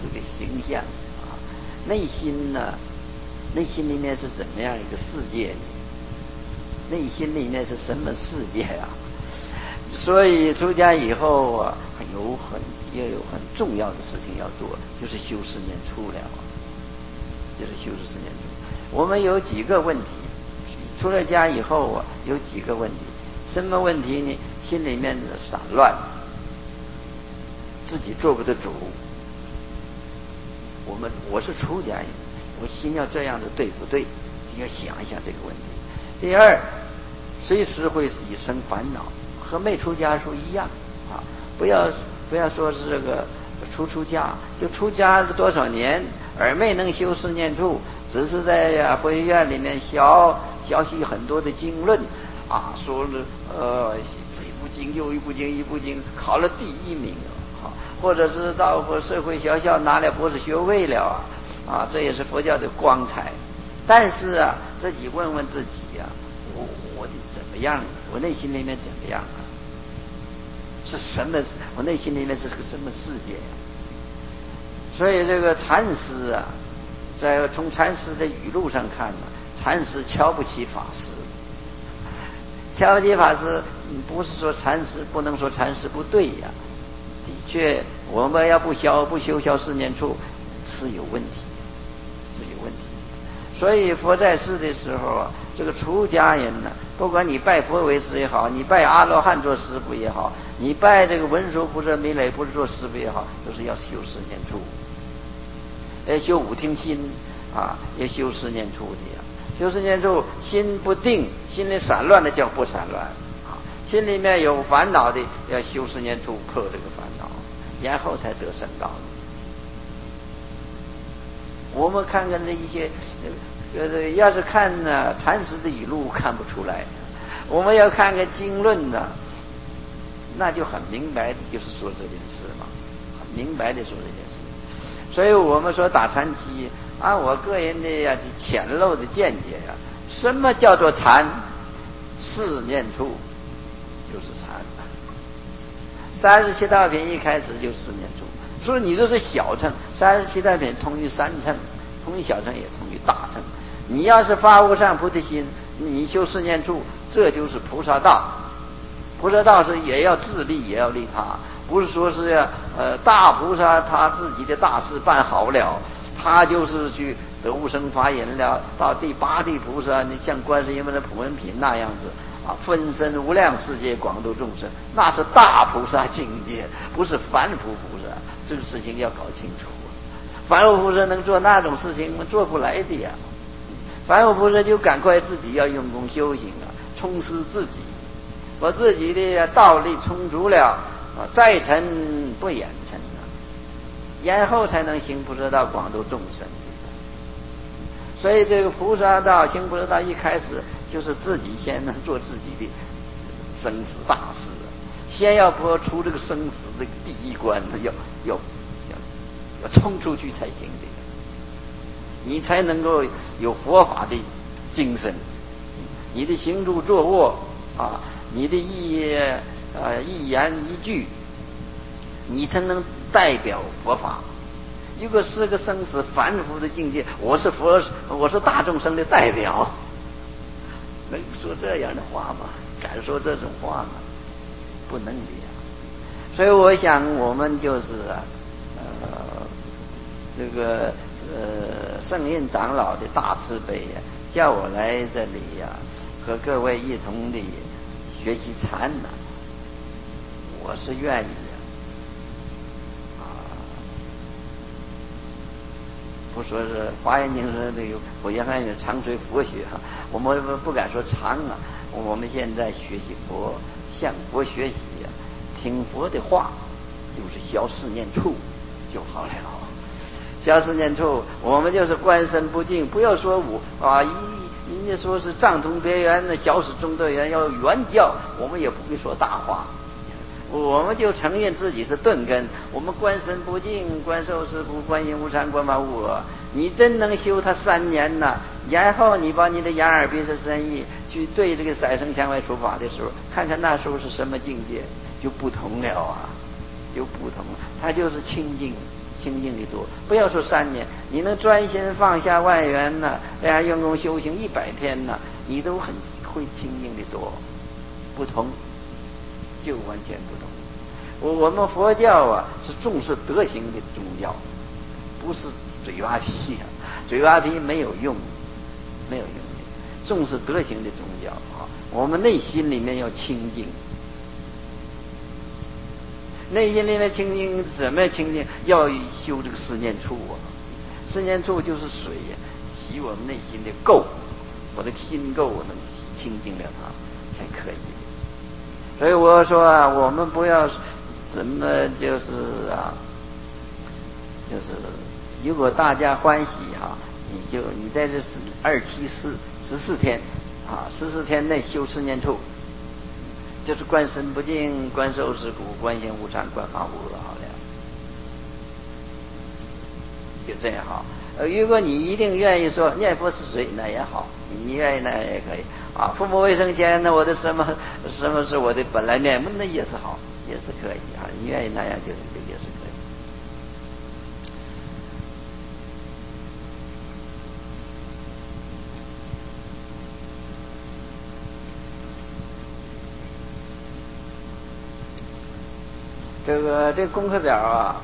是个形象啊。内心呢，内心里面是怎么样一个世界？内心里面是什么世界啊？所以出家以后啊，要有很重要的事情要做，就是修四念处了，就是修持四念处。我们有几个问题，出了家以后啊，有几个问题。什么问题呢？心里面的散乱，自己做不得主。我是出家人，我心要这样的对不对？要想一想这个问题。第二，随时会以生烦恼，和没出家时候一样啊！不要说是这个出家，就出家了多少年，而没能修四念处，只是在佛学院里面学习很多的经论啊，说这一部经又一部经，一部经考了第1名啊，或者是到社会学校拿了博士学位了啊，这也是佛教的光彩。但是啊，自己问问自己啊，我的怎么样？我内心里面怎么样啊？是什么？我内心里面是个什么世界啊？所以这个禅师啊，从禅师的语录上看呢，禅师瞧不起法师。瞧不起法师，不是说禅师不能说禅师不对呀。的确，我们要不修四念处是有问题，是有问题。所以佛在世的时候啊，这个出家人呢，不管你拜佛为师也好，你拜阿罗汉做师父也好，你拜这个文殊菩萨、弥勒菩萨做师父也好，都是要修四念处，修五听心啊，也修四念处的呀。修四念处，心不定，心里散乱的叫不散乱啊，心里面有烦恼的要修四念处克这个烦恼，然后才得圣道。我们看看这一些，要是看呢禅师的语录看不出来，我们要看看经论呢，那就很明白的，就是说这件事嘛，很明白的说这件事。所以我们说打禅机，按我个人的浅陋的见解呀，什么叫做禅？四念处就是禅。37道品一开始就四念处。所以你这是小乘，37道品通于三乘，通于小乘也通于大乘。你要是发无上菩提心，你修四念处，这就是菩萨道。菩萨道是也要自利，也要利他，不是说是大菩萨他自己的大事办好了，他就是去得无生法忍了，到第8地菩萨，你像观世音菩萨普门品那样子啊，分身无量世界广度众生，那是大菩萨境界，不是凡夫菩萨。这个事情要搞清楚，凡夫菩萨能做那种事情吗？做不来的呀。凡夫菩萨就赶快自己要用功修行啊，充实自己，把自己的道力充足了啊，再成不眼成啊，然后才能行菩萨道，广度众生。所以这个菩萨道行菩萨道一开始就是自己先能做自己的生死大事，先要拨出这个生死的第一关，要冲出去才行的，你才能够有佛法的精神，你的行住坐卧啊，你的一言一句，你才能代表佛法。如果是个生死凡夫的境界，我是大众生的代表，能说这样的话吗？敢说这种话吗？不能的呀。所以我想我们就是这个圣印长老的大慈悲呀，叫我来这里呀，和各位一同的学习禅呢，我是愿意的。不说是华严经是那个佛学还有长随佛学哈，我们不敢说长啊。我们现在学习佛，向佛学习啊，听佛的话，就是消四念处就好了。消四念处，我们就是观身不净，不要说人家说是藏通别圆的，小始中得圆，要圆教，我们也不会说大话。我们就承认自己是钝根，我们观身不净，观受是不，观音无常，观法无我。你真能修它3年呢，然后你把你的眼耳鼻舌身意去对这个色声香味触法的时候，看看那时候是什么境界，就不同了啊，就不同了。它就是清净， 清净的多。不要说3年，你能专心放下外缘呢，这样用功修行100天呢，你都会清净的多。不同，就完全不同。我们佛教啊是重视德行的宗教，不是嘴巴皮啊，嘴巴皮没有用，没有用的。重视德行的宗教啊，我们内心里面要清净。内心里面清净，怎么清净？要修这个4念处啊。4念处就是水呀，洗我们内心的垢，我的心垢我能清净了它才可以。所以我说啊，我们不要怎么就是如果大家欢喜哈，你在这14天啊，14天内修4念处，就是观身不净，观受是苦，观行无常，观法无好了，就这样好。如果你一定愿意说念佛是水，那也好，你愿意那也可以啊。父母未生前，那我的什么是我的本来面目，那也是好，也是可以啊。你愿意那样就是也是可以。这个功课表啊，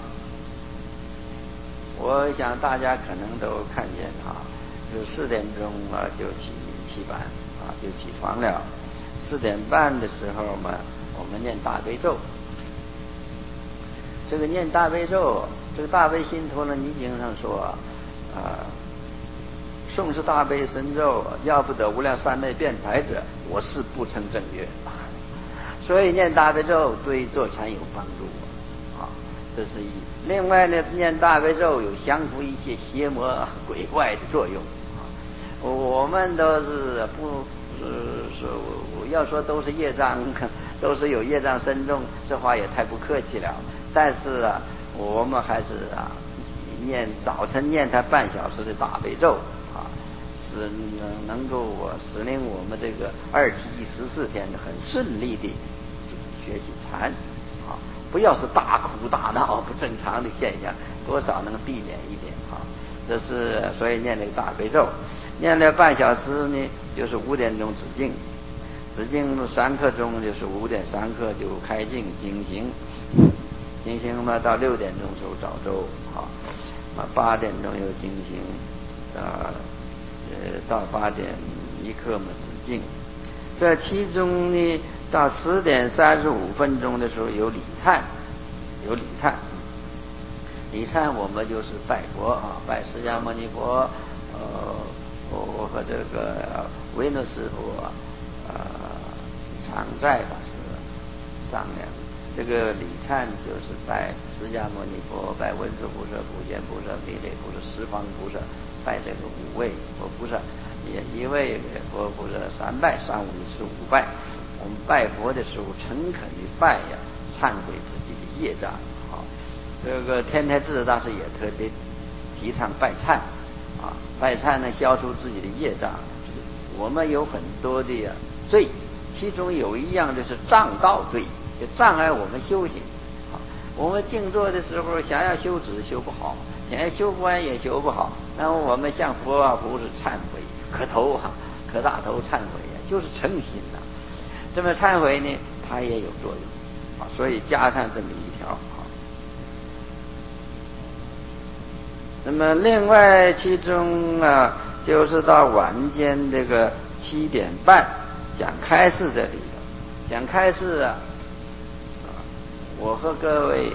我想大家可能都看见啊，是4点钟啊就起板啊就起床了，4点半的时候嘛，我们念大悲咒。这个念大悲咒，这个大悲心陀罗尼经上说诵是大悲神咒，要不得无量三昧辩才者，我是不成正觉。所以念大悲咒对坐禅有帮助啊，这是一。另外呢，念大悲咒有降服一切邪魔鬼怪的作用啊。我们都是不是要说都是业障，都是有业障深重，这话也太不客气了。但是啊，我们还是早晨念它半小时的大悲咒啊，是能够使令我们这个27、14天很顺利的学习禅啊，不要是大哭大闹不正常的现象，多少能避免一点啊。这是所以念这个大悲咒，念了半小时呢，就是5点钟止境，止境3刻钟，就是5点3刻就开静经行，经行嘛到6点钟时候早咒8点钟又经行，到8点1刻嘛止境。这其中呢，到10点35分钟的时候有礼忏，礼忏我们就是拜佛啊，拜释迦牟尼佛，我和这个维那师傅常在法师商量，这个礼忏就是拜释迦牟尼佛，拜文殊菩萨、普贤菩萨、弥勒菩萨、十方菩萨，拜这个5位佛菩萨，也1位佛菩萨3拜，3、5是5拜。我们拜佛的时候诚恳的拜呀，忏悔自己的业障。好，这个天台智者大师也特别提倡拜忏啊，拜忏呢消除自己的业障。我们有很多的罪，其中有一样就是障道罪，就障碍我们修行啊。我们静坐的时候想要修止修不好，想要修观也修不好，那么我们向佛不是忏悔，磕大头忏悔呀，就是诚心呐。这么忏悔呢，它也有作用啊，所以加上这么一条啊。那么另外其中就是到晚间这个7点半讲开示这里的讲开示我和各位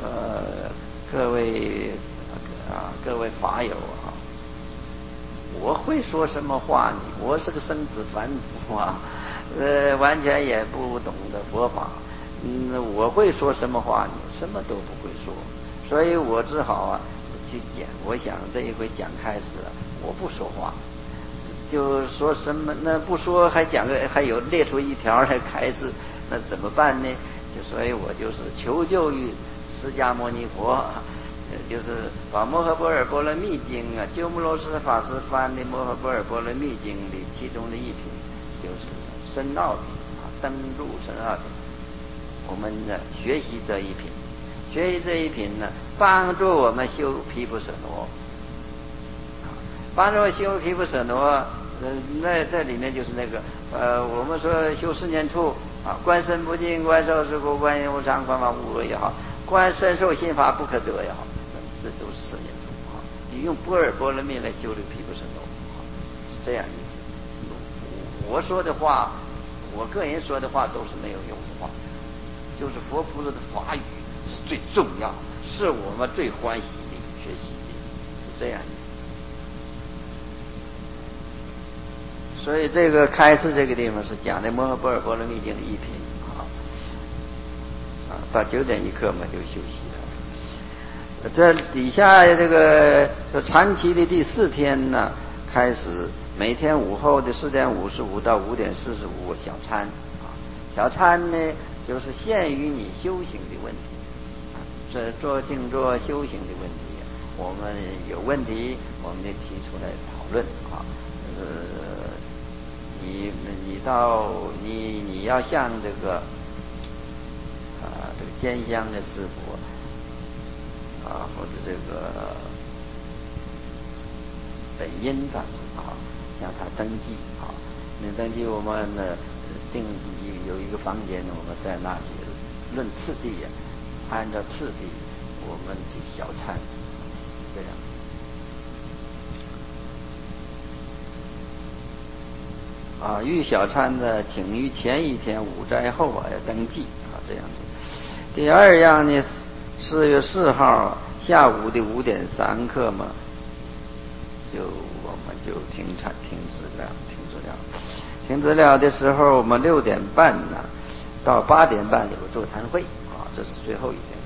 法友我会说什么话呢？我是个生子凡夫完全也不懂得佛法，我会说什么话呢？什么都不会说，所以我只好去讲。我想这一回讲开始我不说话，就说什么那不说还有列出一条来开示，那怎么办呢？所以我就是求救于释迦牟尼佛，就是把《摩诃般若波罗蜜经》鸠摩罗什法师翻的《摩诃般若波罗蜜经》里其中的一品，就是深奥品登入深奥品，我们学习这一品， 学习这一品呢，帮助我们修毗婆舍那，帮助修毗婆舍那。那这里面就是那个我们说修四念处啊，观身不净，观受是故，观无常，观法无我也好，观身受心法不可得也好，这都是四念处啊。你用般若波罗蜜来修这个毗婆舍那，是这样意思。我说的话，我个人说的话都是没有用的话，就是佛菩萨的法语是最重要，是我们最欢喜的学习的，是这样意思。所以这个开始这个地方是讲的《摩诃般若波罗蜜经》一品到9点一刻嘛就休息了。这底下这个禅期的第4天呢，开始每天午后的4点55到5点45小参小参呢就是限于你修行的问题这做静坐修行的问题，我们有问题我们就提出来讨论你要向这个监香的师傅或者这个本因大师向他登记那登记我们呢有一个房间，我们在那里论次第按照次第我们去小参这样。遇小参呢，请于前一天午斋后要登记这样子。第二样呢，4月4号下午的5点3刻嘛，我们就停止了的时候，我们6点半呢到8点半有个座谈会这是最后一天。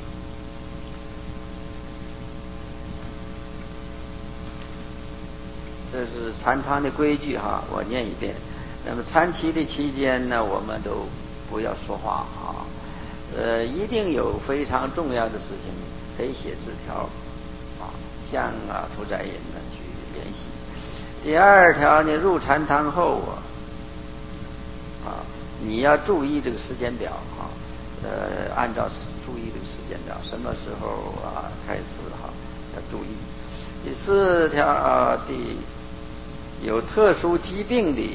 这是禅堂的规矩我念一遍。那么禅期的期间呢，我们都不要说话一定有非常重要的事情可以写字条向屠宰人呢去联系。第2条呢，入禅堂后你要注意这个时间表按照注意这个时间表，什么时候开始要注意。第4条有特殊疾病的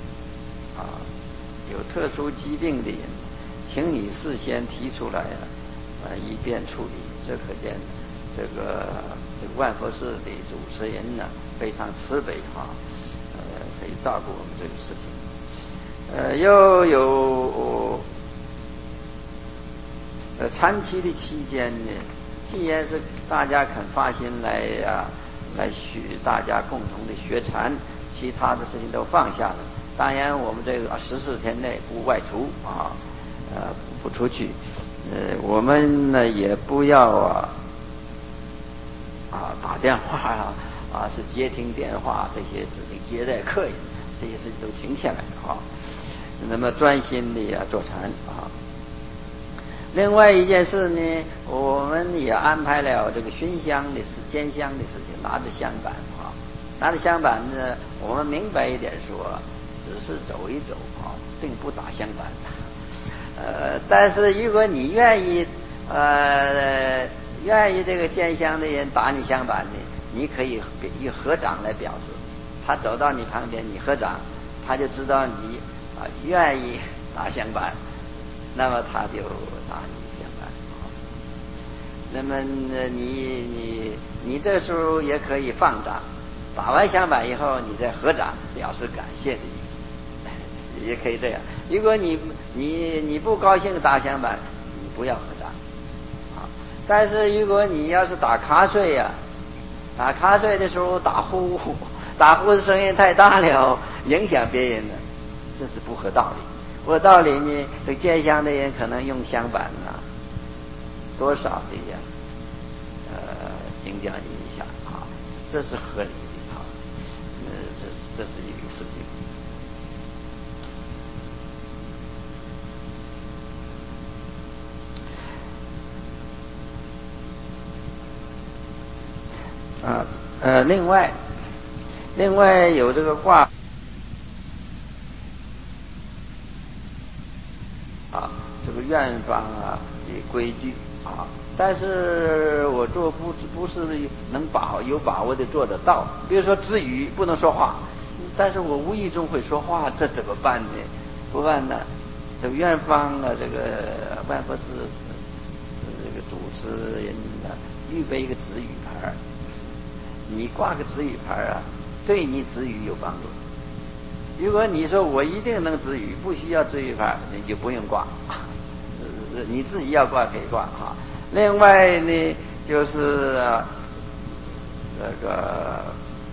人请你事先提出来以便处理。这可见这个万佛寺的主持人呢非常慈悲可以照顾我们这个事情。又有禅期的期间呢，既然是大家肯发心来大家共同的学禅，其他的事情都放下了。当然我们这个14天内不外出不出去。我们呢也不要打电话是接听电话，这些事情接待客人，这些事情都停下来那么专心的坐禅另外一件事呢，我们也安排了这个熏香的监香的事情，拿着香板拿着香板呢，我们明白一点说，只是走一走并不打香板但是如果你愿意这个监香的人打你香板呢，你可以以合掌来表示。他走到你旁边，你合掌，他就知道你愿意打香板，那么他就打你香板那么你这时候也可以放掌，打完香板以后你再合掌表示感谢的意思，也可以这样。如果你不高兴打香板，你不要合掌但是如果你要是打瞌睡打瞌睡的时候打呼的声音太大了，影响别人了，这是不合道理。不合道理呢，这监香的人可能用香板多少的精讲一下这是合理的这是一个事情。另外有这个挂这个院方的规矩啊，但是我做不是能有把握的做得到。比如说止语不能说话，但是我无意中会说话，这怎么办呢？不办呢，这个院方啊，这个万佛寺这个主持人呢，预备一个止语牌，你挂个止语牌啊，对你止语有帮助。如果你说我一定能止语，不需要止语牌，你就不用挂，你自己要挂可以挂哈。另外呢，就是这个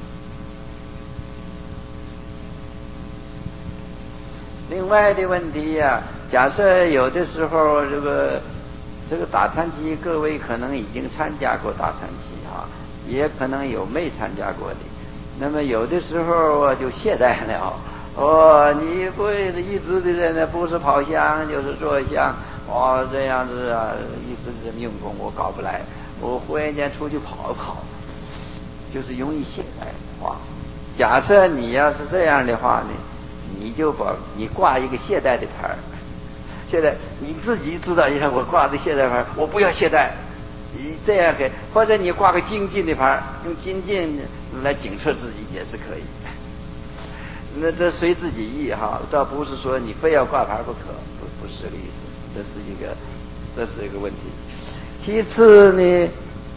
另外的问题呀，假设有的时候这个打禅期，各位可能已经参加过打禅期哈，也可能有没参加过的。那么有的时候就懈怠了，你不一直的在那不是跑香就是坐香，这样子啊，一直这么用功，我搞不来，我忽然间出去跑一跑，就是容易懈怠。假设你要是这样的话呢，你挂一个懈怠的牌儿，现在你自己知道一下，我挂的懈怠牌，我不要懈怠，你这样给，或者你挂个精进的牌，用精进来警测自己也是可以。那这随自己意哈，倒不是说你非要挂牌不可，不是这个意思，这是一个问题。其次呢，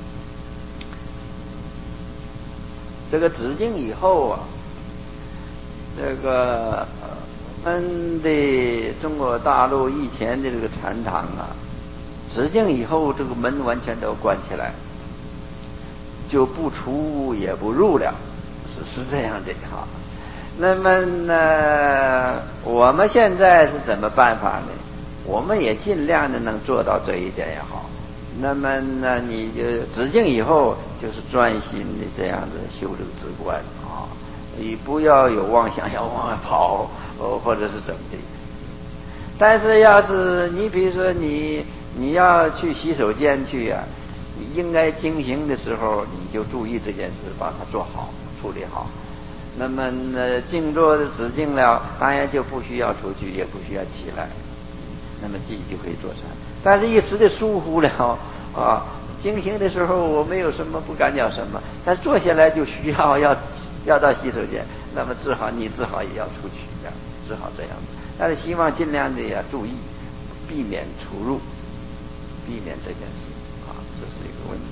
这个止境以后啊，这个我们的中国大陆以前的这个禅堂啊，止境以后这个门完全都关起来，就不出也不入了，是这样的哈。那么呢，我们现在是怎么办法呢？我们也尽量的能做到这一点也好。那么呢，你就止境以后，就是专心的这样子修这个止观啊，你不要有妄想要往外跑，或者是怎么的。但是要是你比如说你要去洗手间去啊，你应该经行的时候，你就注意这件事，把它做好，处理好。那么呢，静坐的止境了，当然就不需要出去，也不需要起来，那么自己就可以坐禅。但是一时的疏忽了经行的时候我没有什么不敢讲什么，但坐下来就需要到洗手间，那么只好也要出去呀，只好这样。但是希望尽量的注意，避免出入，避免这件事这是一个问题。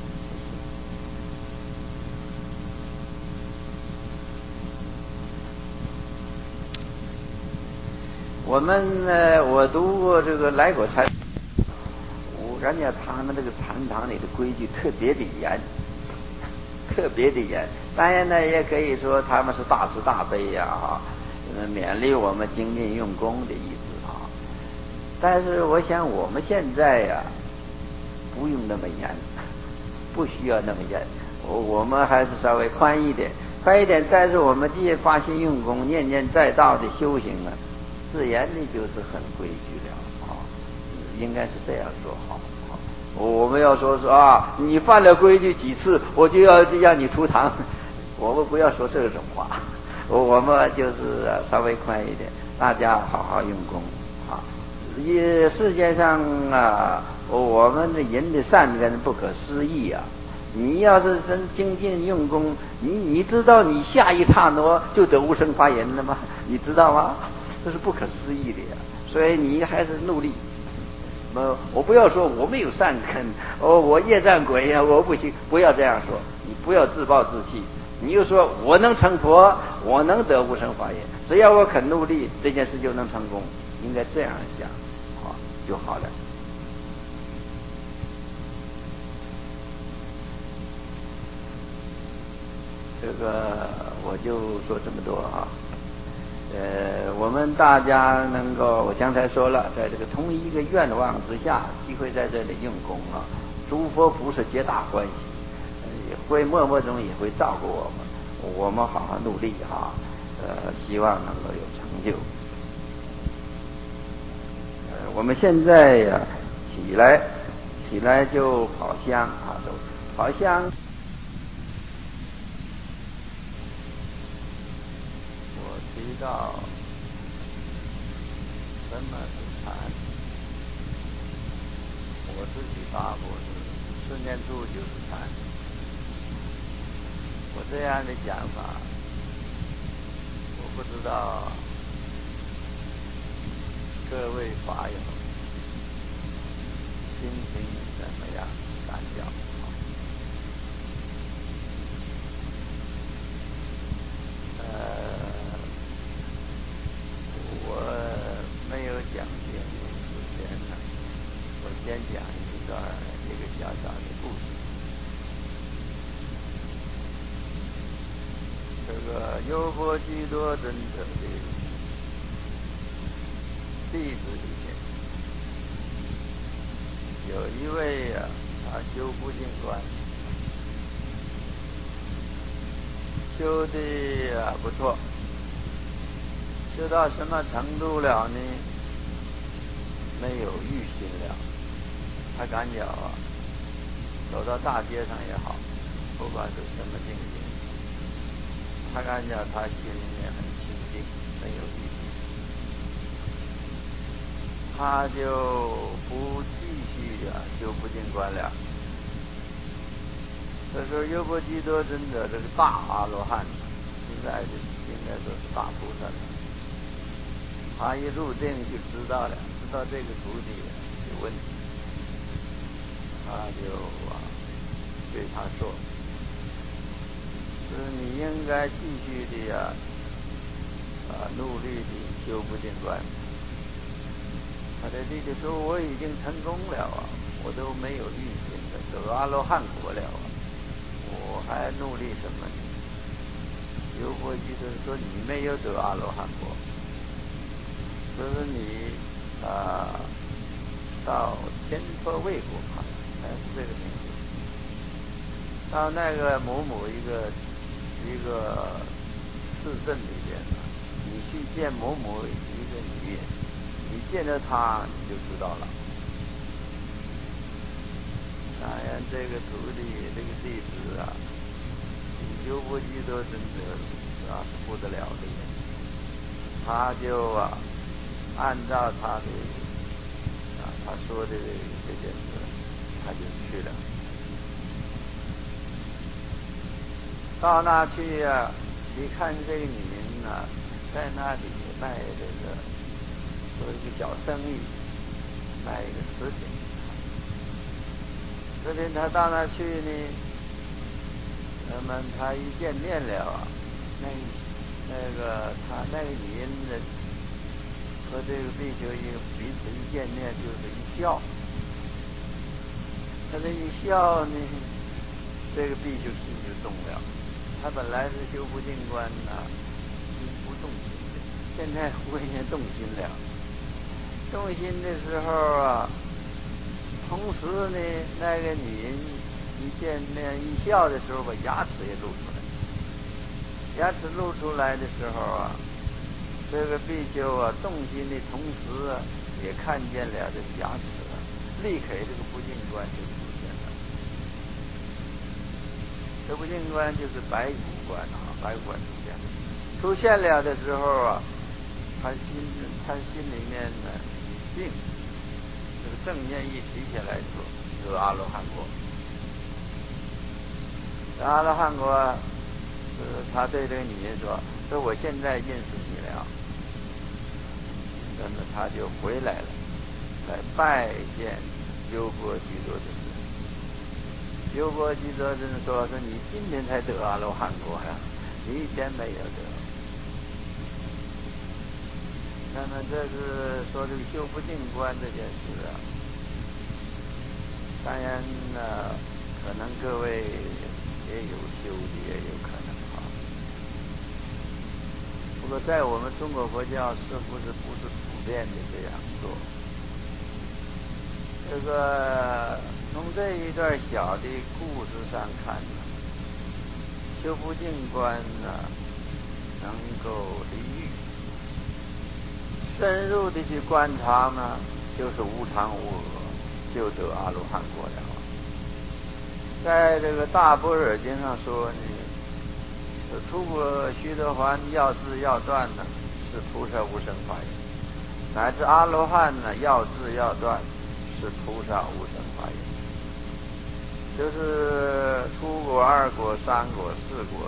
我读过这个来果禅，人家他们这个禅堂里的规矩特别的严，特别的严。当然呢，也可以说他们是大慈大悲勉励我们精进用功的意思但是我想我们现在不用那么严，不需要那么严，我们还是稍微宽一点。但是我们既然发心用功，念念在道的修行自然的就是很规矩了应该是这样说好。我们要说是你犯了规矩几次，我就要让你出堂，我们不要说这种话，我们就是稍微宽一点，大家好好用功世界上我们的人的善根不可思议你要是真精进用功，你知道你下一刹那就得无生法忍了吗？你知道吗？这是不可思议的所以你还是努力。我不要说我没有善根我业障鬼我不行，不要这样说，你不要自暴自弃，你就说我能成佛，我能得无生法忍，只要我肯努力，这件事就能成功，应该这样想就好了。这个我就说这么多我们大家能够，我刚才说了，在这个同一个愿望之下，机会在这里用功诸佛菩萨皆大欢喜，也会默默中也会照顾我们好好努力希望能够有成就。我们现在起来就跑香跑香。我知道什么是禅，我我自己答复是四念住就是禅。我这样的讲法，我不知道各位法友心情怎么样，感觉我没有讲经之前呢，我先讲一个小小的故事。这个优婆居多尊者的弟子里面，有一位他修不净观，修的不错，修到什么程度了呢？没有欲心了。他感觉走到大街上也好，不管是什么境界，他感觉他心里面很清净，没有欲心，他就不继续修不净观了。这时候优婆居多尊者这个大阿罗汉，现在应该说是大菩萨了，他一入定就知道了，知道这个徒弟有问题，他就对他说，是你应该继续的努力的修不净观。他的弟弟说，我已经成功了我都没有欲心的，得阿罗汉果了我还努力什么呢？优婆居士说，你没有得阿罗汉果，就是你到千佛位果还是这个名字，到那个某一个寺镇里边你去见某一个女人，你见到她你就知道了。当然这个徒弟这个弟子优婆居多尊者是不得了的人，他就按照他的他说的这件事，他就去了。到那去一看这个女人在那里卖这个做一个小生意，卖一个食品。这天他到那去呢，那么他一见面了他那个女人和这个比丘彼此一见面就是一笑，他这一笑呢，这个比丘心就动了。他本来是修不净观心不动心的，现在忽然间动心了。动心的时候同时呢，那个女人一见面一笑的时候，把牙齿也露出来。牙齿露出来的时候这个比丘动心的同时也看见了这个牙齿立刻这个不净观就出现了。这不净观就是白骨观白骨观出现了的时候他心里面一定，这个正念一提起来就得阿罗汉果。阿罗汉果是他对这个女人说我现在认识你了。那么他就回来了，来拜见优婆居多尊者。优婆居多尊者说你今天才得阿罗汉果你以前没有得。那么这是说这个修不净观这件事当然可能各位也有修的，也有可能不过在我们中国佛教是不是普遍的这样做？这个从这一段小的故事上看修不净观能够离欲，深入的去观察就是无常无我，就得阿罗汉果了。在这个大般若经上说出果须得洹要智要断是菩萨无生法忍，乃至阿罗汉要智要断是菩萨无生发言，就是初果、二果、三果、四果，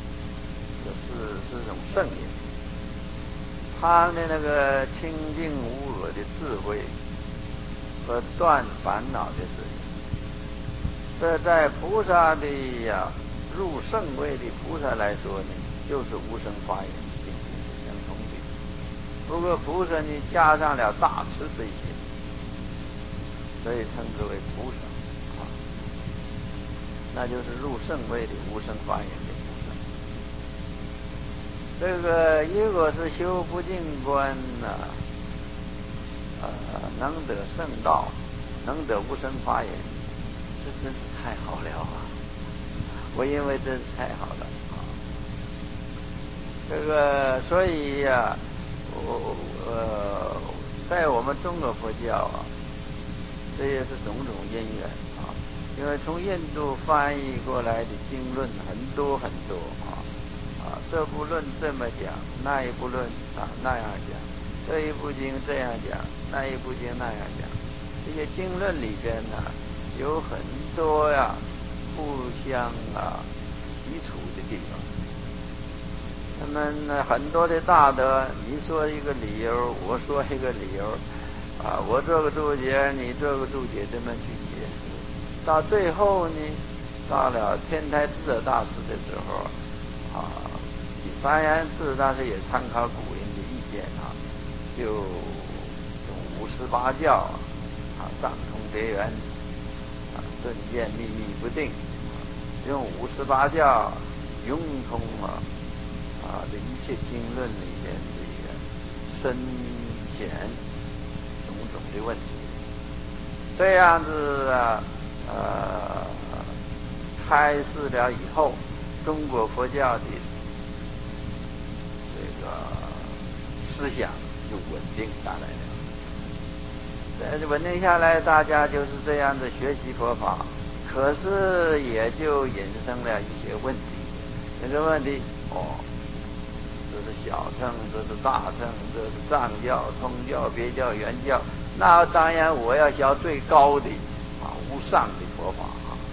是种圣人，他的那个清净无我的智慧和断烦恼的事情，这在菩萨的入圣位的菩萨来说呢，就是无生法眼境界是相同的。不过菩萨呢加上了大慈悲心，所以称之为菩萨那就是入圣位的无生法眼的菩萨。这个如果是修不净观能得圣道，能得无生法眼，这真是太好了我认为真是太好了这个所以在我们中国佛教这也是种种因缘因为从印度翻译过来的经论很多很多这部论这么讲，那一部论那样讲，这一部经这样讲，那一部经那样讲。这些经论里边有很多互相抵触的地方。那么很多的大德，你说一个理由，我说一个理由我做个注解，你做个注解，这么去解释，到最后呢，到了天台智者大师的时候当然智者大师也参考古人的意见就用58教藏通别圆顿见秘密不定，用58教融通这一切经论里边这个深浅种种的问题，这样子开示了以后，中国佛教的这个思想就稳定下来了。稳定下来，大家就是这样的学习佛法，可是也就引生了一些问题。这个问题这是小乘，这是大乘，这是藏教、通教、别教、原教，那当然我要学最高的无上的佛法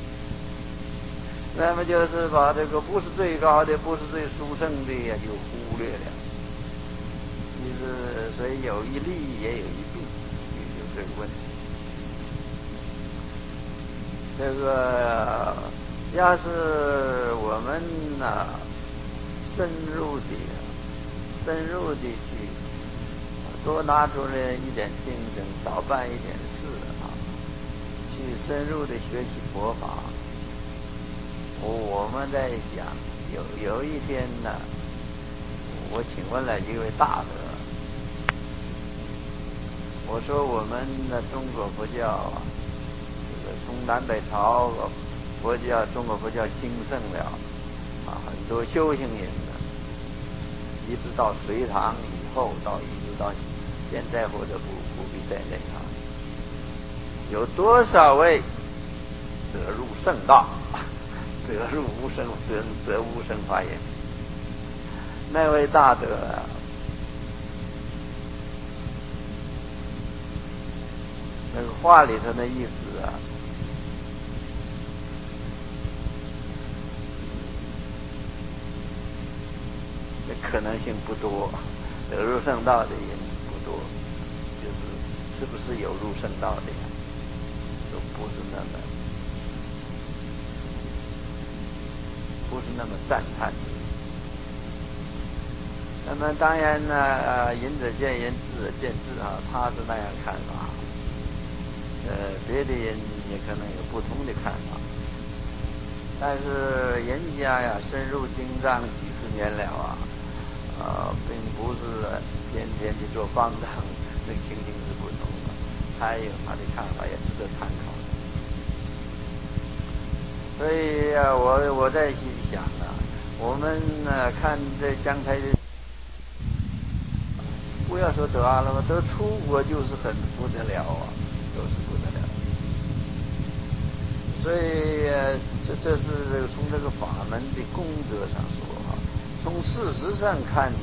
那么就是把这个不是最高的，不是最殊胜的就忽略了。其实所以有一利也有一弊，有这个问题。这个要是我们深入的去多拿出来一点精神，少办一点事去深入的学习佛法。我们在想有一天我请问了一位大德，我说我们的中国佛教这个从南北朝佛教，中国佛教兴盛了很多修行人一直到隋唐以后，一直到现在或者不必在内有多少位得入圣道，得入无生，得无生法眼？那位大德那个话里头的意思这可能性不多，得入圣道的人不多，是不是有入圣道的都不是那么赞叹。那么当然仁者见仁，智者见智他是那样看法，别的人也可能有不同的看法。但是人家深入经藏几十年了并不是天天去做方丈，这个情形是不同的。他有他的看法，也值得参考。所以我在心想我们看这将来不要说得阿罗汉，得出国就是很不得了就是不得了。所以这是从这个法门的功德上说从事实上看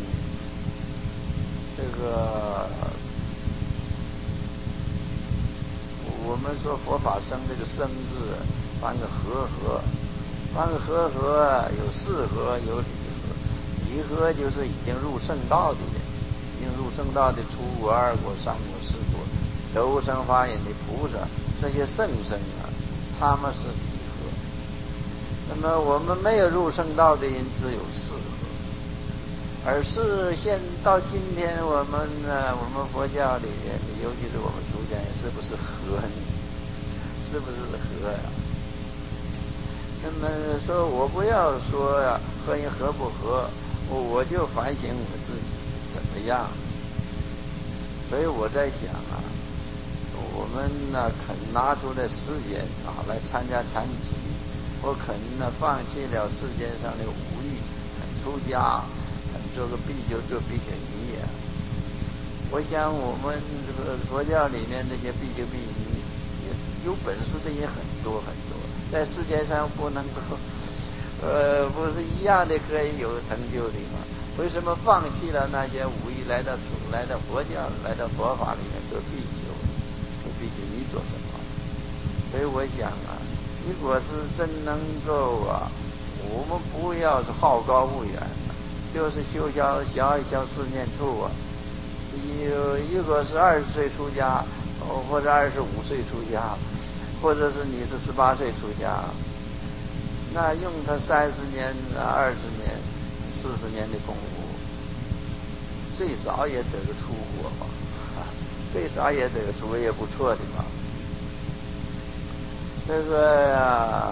这个我们说佛法生这个生字，翻个和合，翻个和合有四合有离合，离合就是已经入圣道的人，已经入圣道的初果、二果、三果、四果，得生发引的菩萨，这些圣僧啊，他们是离合。那么我们没有入圣道的人只有四合。而是到今天我们佛教里面，尤其是我们出家人，是不是和呢？是不是和呀？那么说我不要说呀，和人合不合，我就反省我自己怎么样。所以我在想啊，我们肯拿出来时间来参加禅期，我肯放弃了世间上的五欲，肯出家。做个比丘，做比丘尼呀。我想我们这个佛教里面那些比丘比尼，有本事的也很多很多，在世界上不能够，不是一样的可以有成就的吗？为什么放弃了那些武艺，来到佛教，来到佛法里面做比丘？做比丘尼做什么？所以我想啊，如果是真能够我们不要是好高骛远。就是修小一小四念处啊，如果是20岁出家，或者25岁出家，或者是你是18岁出家，那用他30年、20年、40年的功夫，最少也得个出国吧，最少也得个出国也不错的嘛。这个